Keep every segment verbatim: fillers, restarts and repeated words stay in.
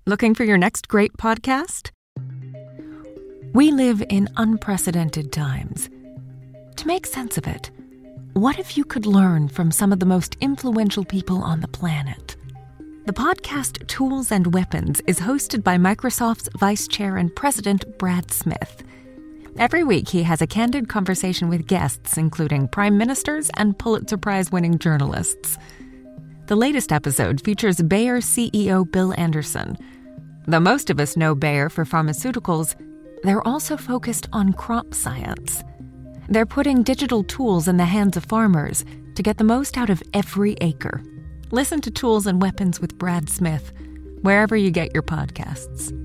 Looking for your next great podcast? We live in unprecedented times. To make sense of it, what if you could learn from some of the most influential people on the planet? The podcast Tools and Weapons is hosted by Microsoft's Vice Chair and President Brad Smith. Every week, he has a candid conversation with guests, including prime ministers and Pulitzer Prize-winning journalists. The latest episode features Bayer C E O Bill Anderson. Though most of us know Bayer for pharmaceuticals, they're also focused on crop science. They're putting digital tools in the hands of farmers to get the most out of every acre. Listen to Tools and Weapons with Brad Smith, wherever you get your podcasts.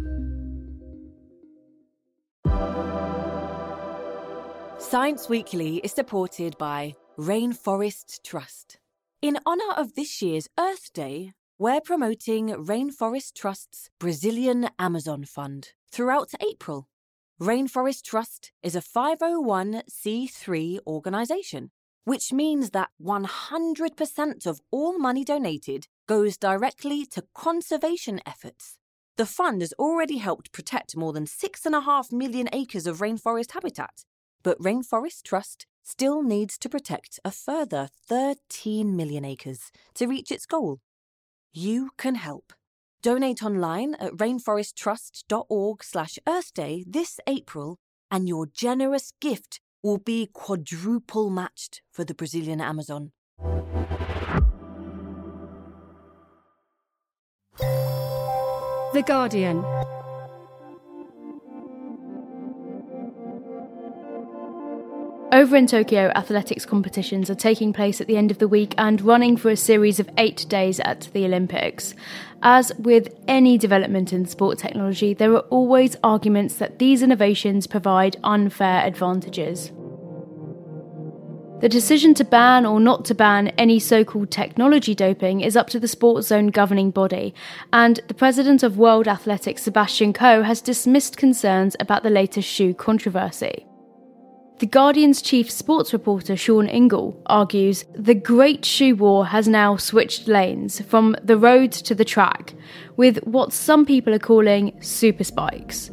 Science Weekly is supported by Rainforest Trust. In honour of this year's Earth Day, we're promoting Rainforest Trust's Brazilian Amazon Fund throughout April. Rainforest Trust is a five oh one c three organisation, which means that one hundred percent of all money donated goes directly to conservation efforts. The fund has already helped protect more than six point five million acres of rainforest habitat, but Rainforest Trust still needs to protect a further thirteen million acres to reach its goal. You can help. Donate online at rainforesttrust.org slash Earth Day this April, and your generous gift will be quadruple matched for the Brazilian Amazon. The Guardian. Over in Tokyo, athletics competitions are taking place at the end of the week and running for a series of eight days at the Olympics. As with any development in sport technology, there are always arguments that these innovations provide unfair advantages. The decision to ban or not to ban any so-called technology doping is up to the sports zone governing body, and the president of World Athletics, Sebastian Coe, has dismissed concerns about the latest shoe controversy. The Guardian's chief sports reporter Sean Ingle argues the Great Shoe War has now switched lanes from the road to the track, with what some people are calling super spikes.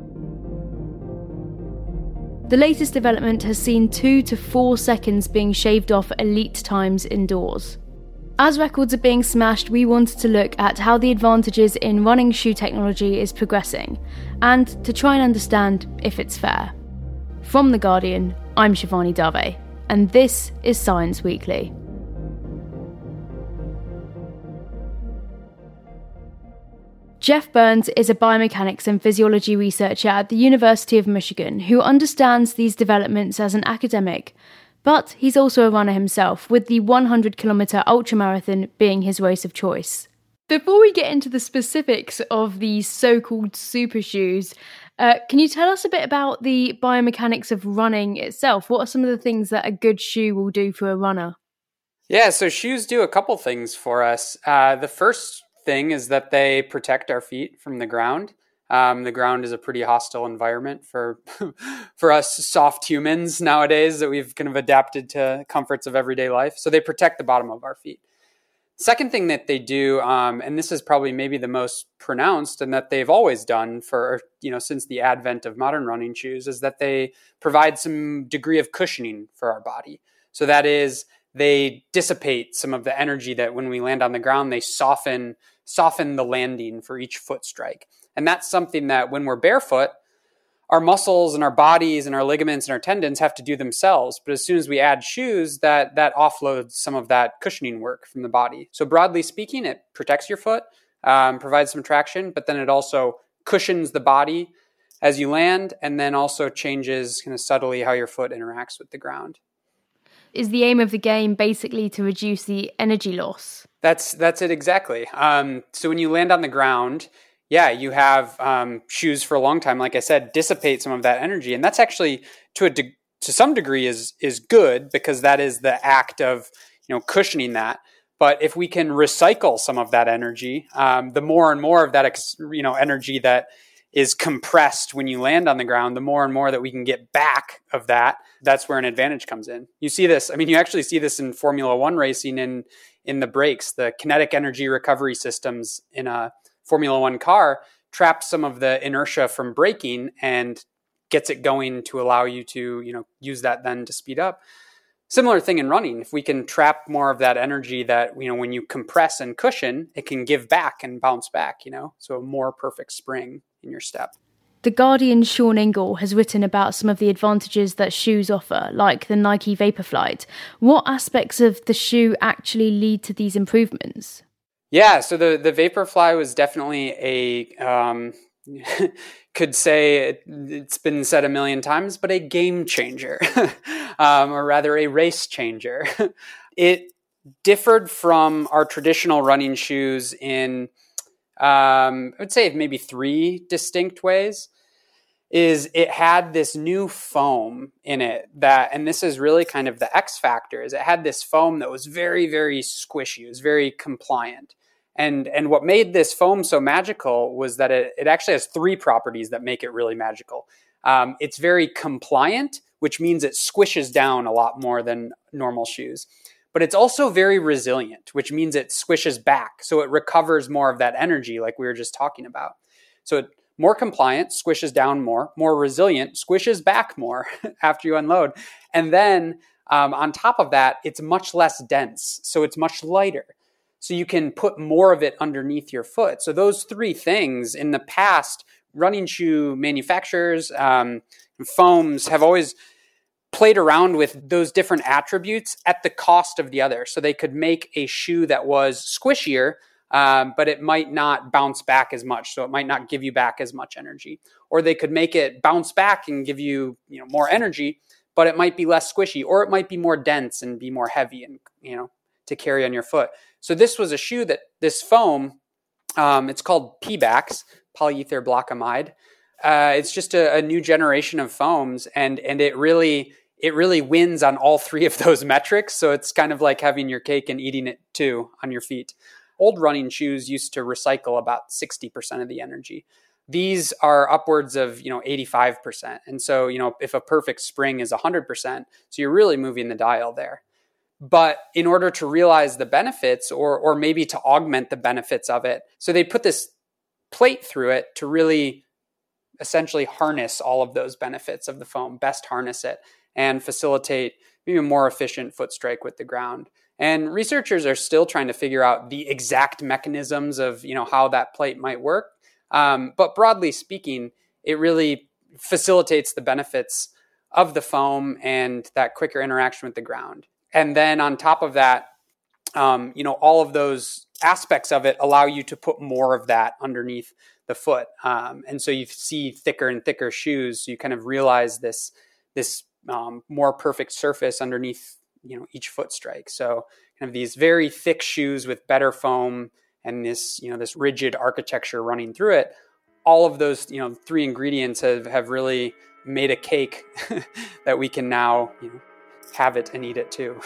The latest development has seen two to four seconds being shaved off elite times indoors. As records are being smashed, we wanted to look at how the advantages in running shoe technology is progressing, and to try and understand if it's fair. From The Guardian, I'm Shivani Dave, and this is Science Weekly. Jeff Burns is a biomechanics and physiology researcher at the University of Michigan who understands these developments as an academic, but he's also a runner himself, with the one hundred kilometre ultramarathon being his race of choice. Before we get into the specifics of these so-called super shoes, Uh, can you tell us a bit about the biomechanics of running itself? What are some of the things that a good shoe will do for a runner? Yeah, so shoes do a couple things for us. Uh, the first thing is that they protect our feet from the ground. Um, the ground is a pretty hostile environment for for us soft humans nowadays that we've kind of adapted to comforts of everyday life. So they protect the bottom of our feet. Second thing that they do, um, and this is probably maybe the most pronounced and that they've always done for, you know, since the advent of modern running shoes, is that they provide some degree of cushioning for our body. So that is, they dissipate some of the energy that when we land on the ground, they soften, soften the landing for each foot strike. And that's something that when we're barefoot, our muscles and our bodies and our ligaments and our tendons have to do themselves. But as soon as we add shoes, that that offloads some of that cushioning work from the body. So broadly speaking, it protects your foot, um, provides some traction, but then it also cushions the body as you land, and then also changes kind of subtly how your foot interacts with the ground. Is the aim of the game basically to reduce the energy loss? That's that's it exactly. Um, so when you land on the ground, yeah, you have um, shoes for a long time, like I said, dissipate some of that energy. And that's actually, to a de- to some degree, is is good, because that is the act of, you know, cushioning that. But if we can recycle some of that energy, um, the more and more of that, ex- you know, energy that is compressed when you land on the ground, the more and more that we can get back of that, that's where an advantage comes in. You see this, I mean, you actually see this in Formula One racing in, in the brakes, the kinetic energy recovery systems in a Formula One car traps some of the inertia from braking and gets it going to allow you to, you know, use that then to speed up. Similar thing in running. If we can trap more of that energy that, you know, when you compress and cushion, it can give back and bounce back, you know, so a more perfect spring in your step. The Guardian's Sean Ingle has written about some of the advantages that shoes offer, like the Nike Vaporflight. What aspects of the shoe actually lead to these improvements? Yeah, so the, the Vaporfly was definitely a, um, could say it, it's been said a million times, but a game changer, um, or rather a race changer. It differed from our traditional running shoes in, um, I would say maybe three distinct ways. Is it had this new foam in it that, and this is really kind of the X factor, is it had this foam that was very, very squishy. It was very compliant. And and what made this foam so magical was that it, it actually has three properties that make it really magical. Um, it's very compliant, which means it squishes down a lot more than normal shoes. But it's also very resilient, which means it squishes back. So it recovers more of that energy like we were just talking about. So it, more compliant, squishes down more, more resilient, squishes back more after you unload. And then um, on top of that, it's much less dense. So it's much lighter. So you can put more of it underneath your foot. So those three things in the past, running shoe manufacturers, um, foams have always played around with those different attributes at the cost of the other. So they could make a shoe that was squishier, Um, but it might not bounce back as much. So it might not give you back as much energy. Or they could make it bounce back and give you, you know, more energy, but it might be less squishy, or it might be more dense and be more heavy and, you know, to carry on your foot. So this was a shoe that this foam, um, it's called P BAX, polyether blockimide. Uh, it's just a, a new generation of foams, and and it really it really wins on all three of those metrics. So it's kind of like having your cake and eating it too on your feet. Old running shoes used to recycle about sixty percent of the energy. These are upwards of, you know, eighty-five percent. And so, you know, if a perfect spring is one hundred percent, so you're really moving the dial there. But in order to realize the benefits, or or maybe to augment the benefits of it, so they put this plate through it to really essentially harness all of those benefits of the foam, best harness it, and facilitate maybe a more efficient foot strike with the ground. And researchers are still trying to figure out the exact mechanisms of, you know, how that plate might work. Um, but broadly speaking, it really facilitates the benefits of the foam and that quicker interaction with the ground. And then on top of that, um, you know, all of those aspects of it allow you to put more of that underneath the foot. Um, and so you see thicker and thicker shoes. So you kind of realize this, this um, more perfect surface underneath, you know, each foot strike. So kind of these very thick shoes with better foam and this, you know, this rigid architecture running through it. All of those, you know, three ingredients have, have really made a cake that we can now, you know, have it and eat it too.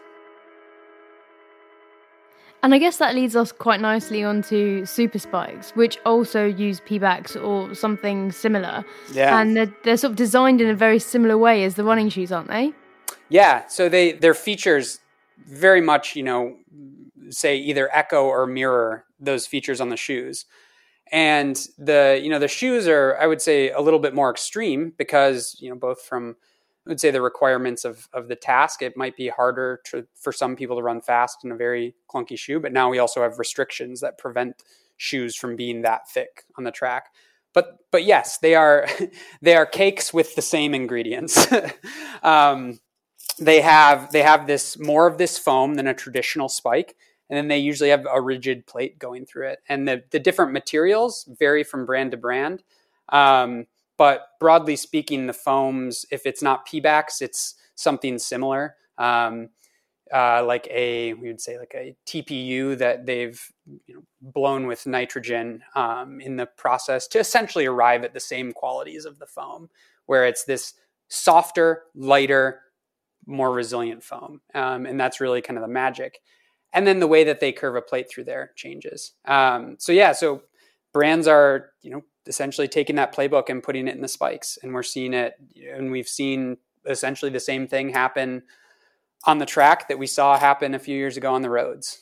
And I guess that leads us quite nicely onto Super Spikes, which also use P BAX or something similar. Yeah. And they're, they're sort of designed in a very similar way as the running shoes, aren't they? Yeah. So they their features very much, you know, say either echo or mirror those features on the shoes. And the, you know, the shoes are, I would say, a little bit more extreme because, you know, both from, I would say, the requirements of, of the task, it might be harder to, for some people to run fast in a very clunky shoe. But now we also have restrictions that prevent shoes from being that thick on the track. But but yes, they are they are cakes with the same ingredients. um, they have they have this more of this foam than a traditional spike. And then they usually have a rigid plate going through it. And the, the different materials vary from brand to brand. Um, but broadly speaking, the foams, if it's not P BAX, it's something similar. Um, uh, like a, we would say like a T P U that they've, you know, blown with nitrogen um, in the process to essentially arrive at the same qualities of the foam, where it's this softer, lighter, more resilient foam. Um, and that's really kind of the magic. And then the way that they curve a plate through there changes. Um, so yeah, so brands are, you know, essentially taking that playbook and putting it in the spikes. And we're seeing it, and we've seen essentially the same thing happen on the track that we saw happen a few years ago on the roads.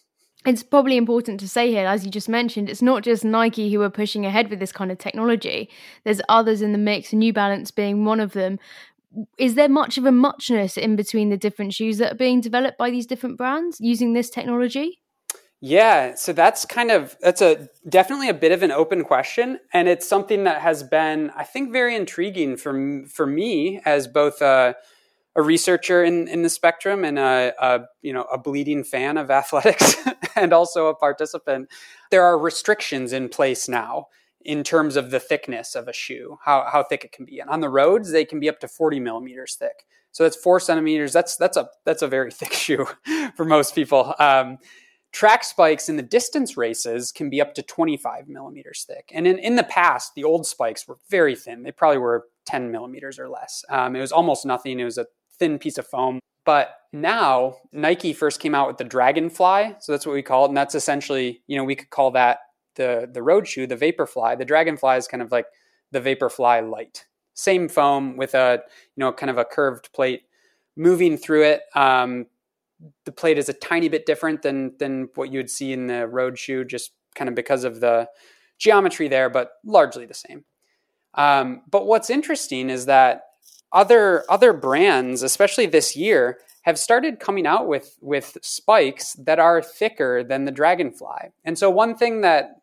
it's probably important to say here, as you just mentioned, it's not just Nike who are pushing ahead with this kind of technology. There's others in the mix, New Balance being one of them. Is there much of a muchness in between the different shoes that are being developed by these different brands using this technology? Yeah, so that's kind of, that's a definitely a bit of an open question. And it's something that has been, I think, very intriguing for, for me as both a, a researcher in, in the spectrum and a, a, you know, a bleeding fan of athletics and also a participant. There are restrictions in place now in terms of the thickness of a shoe, how, how thick it can be. And on the roads, they can be up to forty millimeters thick. So that's four centimeters. That's, that's a, that's a very thick shoe for most people. Um, Track spikes in the distance races can be up to twenty-five millimeters thick. And in, in the past, the old spikes were very thin. They probably were ten millimeters or less. Um, it was almost nothing. It was a thin piece of foam. But now Nike first came out with the Dragonfly. So that's what we call it. And that's essentially, you know, we could call that the, the road shoe, the Vaporfly. The Dragonfly is kind of like the Vaporfly Light. Same foam with a, you know, kind of a curved plate moving through it. Um, the plate is a tiny bit different than, than what you would see in the road shoe, just kind of because of the geometry there, but largely the same. Um, but what's interesting is that Other other brands, especially this year, have started coming out with, with spikes that are thicker than the Dragonfly. And so one thing that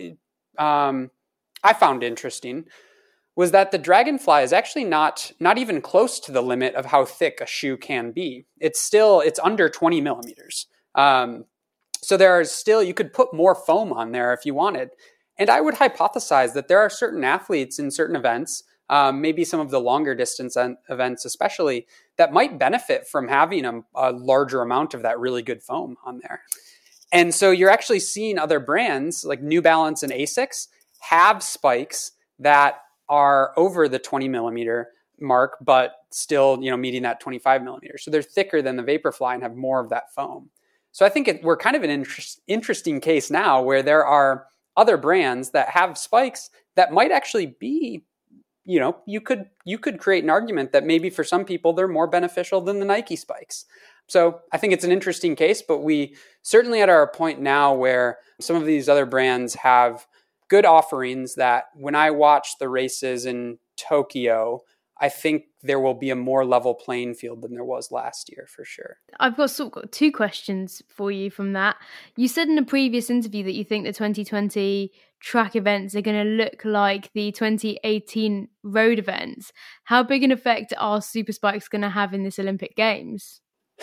um, I found interesting was that the Dragonfly is actually not, not even close to the limit of how thick a shoe can be. It's still, it's under twenty millimeters. Um, so there are still, you could put more foam on there if you wanted. And I would hypothesize that there are certain athletes in certain events, Um, maybe some of the longer distance events especially, that might benefit from having a, a larger amount of that really good foam on there. And so you're actually seeing other brands like New Balance and Asics have spikes that are over the twenty millimeter mark, but still, you know, meeting that twenty-five millimeters. So they're thicker than the Vaporfly and have more of that foam. So I think it, we're kind of an interest, interesting case now where there are other brands that have spikes that might actually be, you know, you could you could create an argument that maybe for some people they're more beneficial than the Nike spikes. So I think it's an interesting case, but we certainly are at a point now where some of these other brands have good offerings that when I watch the races in Tokyo, I think there will be a more level playing field than there was last year for sure. I've got sort of two questions for you from that. You said in a previous interview that you think the twenty twenty track events are going to look like the twenty eighteen road events. How big an effect are super spikes going to have in this Olympic Games?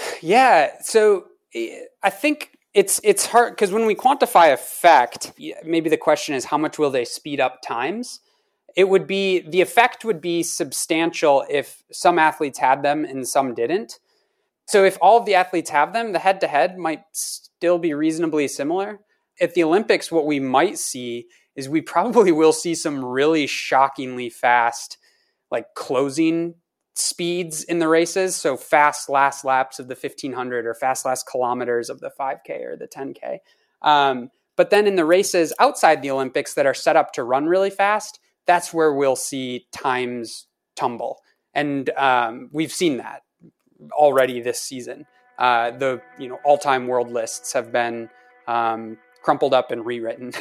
Yeah, so I think it's it's hard because when we quantify effect, maybe the question is how much will they speed up times? It would be, the effect would be substantial if some athletes had them and some didn't. So if all of the athletes have them, the head-to-head might still be reasonably similar. At the Olympics, what we might see is we probably will see some really shockingly fast, like closing speeds in the races. So fast last laps of the fifteen hundred or fast last kilometers of the five K or the ten K. Um, but then in the races outside the Olympics that are set up to run really fast, that's where we'll see times tumble. And um, we've seen that already this season. Uh, the you know all-time world lists have been um, crumpled up and rewritten.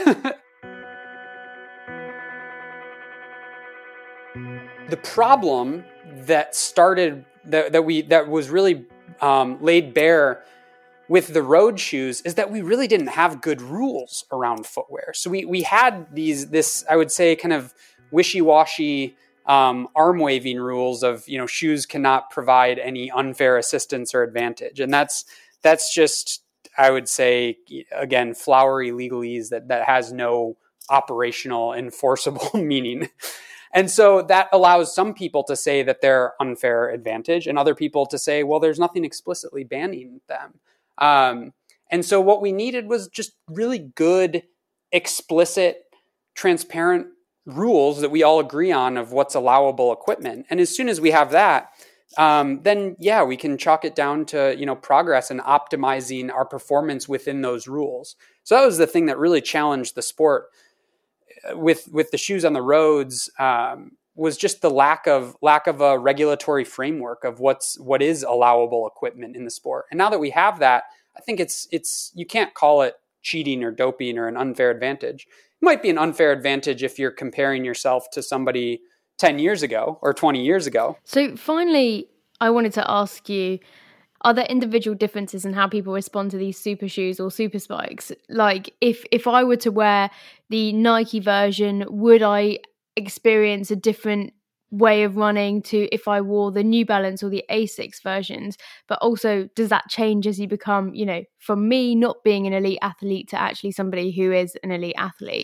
The problem that started, that, that we that was really um, laid bare with the road shoes is that we really didn't have good rules around footwear. So we we had these this I would say kind of wishy-washy um, arm waving rules of, you know, shoes cannot provide any unfair assistance or advantage, and that's that's just, I would say, again, flowery legalese that that has no operational enforceable meaning. And so that allows some people to say that they're unfair advantage and other people to say, well, there's nothing explicitly banning them. Um, and so what we needed was just really good, explicit, transparent rules that we all agree on of what's allowable equipment. And as soon as we have that, um, then yeah, we can chalk it down to, you know, progress and optimizing our performance within those rules. So that was the thing that really challenged the sport with with the shoes on the roads, um, was just the lack of lack of a regulatory framework of what's what is allowable equipment in the sport. And now that we have that, I think it's it's you can't call it cheating or doping or an unfair advantage. It might be an unfair advantage if you're comparing yourself to somebody ten years ago or twenty years ago. So finally, I wanted to ask you, are there individual differences in how people respond to these super shoes or super spikes? Like if if I were to wear the Nike version, would I experience a different way of running to if I wore the New Balance or the Asics versions? But also, does that change as you become, you know, from me not being an elite athlete to actually somebody who is an elite athlete?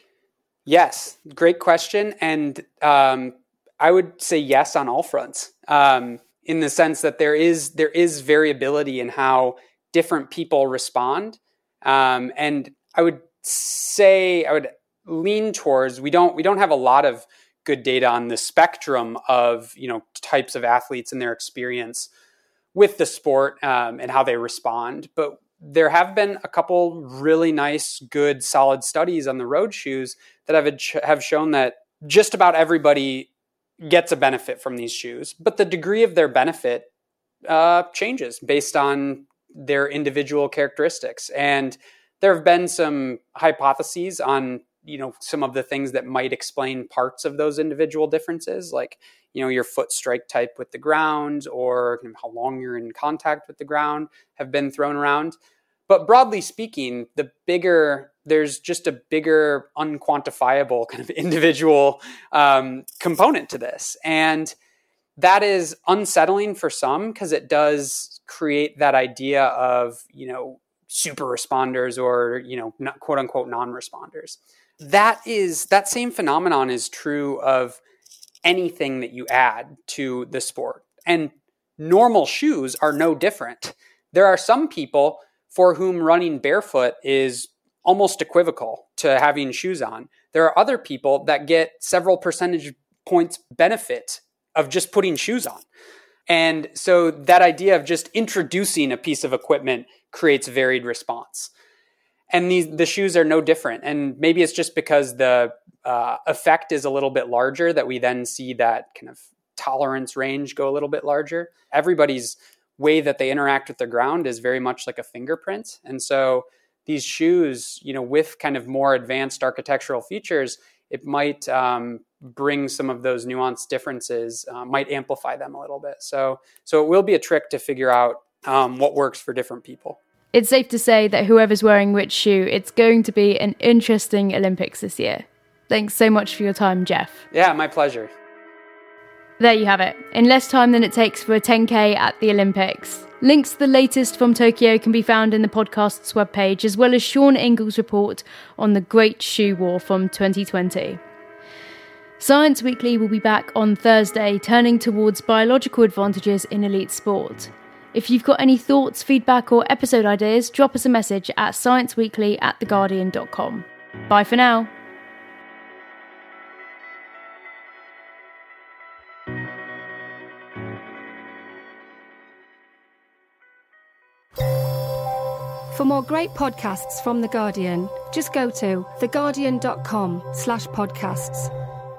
Yes, great question. And um, I would say yes on all fronts, um, in the sense that there is there is variability in how different people respond. Um, and I would say I would lean towards we don't we don't have a lot of good data on the spectrum of, you know, types of athletes and their experience with the sport um, and how they respond. But there have been a couple really nice, good, solid studies on the road shoes that have have shown that just about everybody gets a benefit from these shoes, but the degree of their benefit uh, changes based on their individual characteristics. And there have been some hypotheses on, you know, some of the things that might explain parts of those individual differences, like, you know, your foot strike type with the ground or how long you're in contact with the ground have been thrown around. But broadly speaking, the bigger, there's just a bigger unquantifiable kind of individual um, component to this. And that is unsettling for some because it does create that idea of, you know, super responders or, you know, not, quote unquote non-responders. That is, that same phenomenon is true of anything that you add to the sport. And normal shoes are no different. There are some people for whom running barefoot is almost equivocal to having shoes on. There are other people that get several percentage points benefit of just putting shoes on. And so that idea of just introducing a piece of equipment creates varied response. And these, the shoes are no different. And maybe it's just because the uh, effect is a little bit larger that we then see that kind of tolerance range go a little bit larger. Everybody's way that they interact with the ground is very much like a fingerprint. And so these shoes, you know, with kind of more advanced architectural features, it might um, bring some of those nuanced differences, uh, might amplify them a little bit. So, so it will be a trick to figure out um, what works for different people. It's safe to say that whoever's wearing which shoe, it's going to be an interesting Olympics this year. Thanks so much for your time, Jeff. Yeah, my pleasure. There you have it. In less time than it takes for a ten K at the Olympics. Links to the latest from Tokyo can be found in the podcast's webpage, as well as Sean Ingall's report on the Great Shoe War from twenty twenty. Science Weekly will be back on Thursday, turning towards biological advantages in elite sport. If you've got any thoughts, feedback or episode ideas, drop us a message at scienceweekly at theguardian dot com. Bye for now. For more great podcasts from The Guardian, just go to theguardian.com slash podcasts.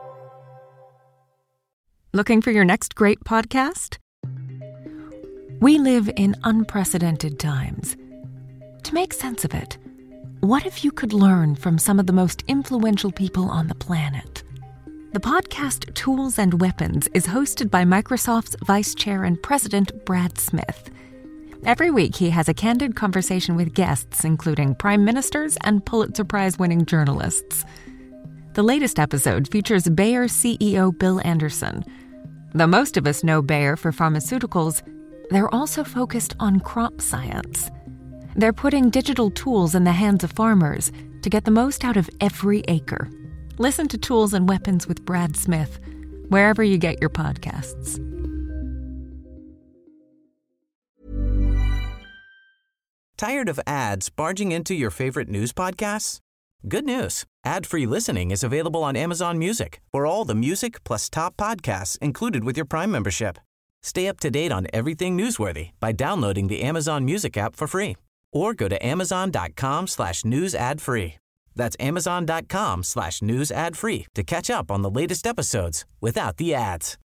Looking for your next great podcast? We live in unprecedented times. To make sense of it, what if you could learn from some of the most influential people on the planet? The podcast Tools and Weapons is hosted by Microsoft's Vice Chair and President Brad Smith. Every week, he has a candid conversation with guests, including prime ministers and Pulitzer Prize-winning journalists. The latest episode features Bayer C E O Bill Anderson. Though most of us know Bayer for pharmaceuticals, they're also focused on crop science. They're putting digital tools in the hands of farmers to get the most out of every acre. Listen to Tools and Weapons with Brad Smith, wherever you get your podcasts. Tired of ads barging into your favorite news podcasts? Good news. Ad-free listening is available on Amazon Music for all the music plus top podcasts included with your Prime membership. Stay up to date on everything newsworthy by downloading the Amazon Music app for free or go to amazon.com slash news ad free. That's amazon.com slash news ad free to catch up on the latest episodes without the ads.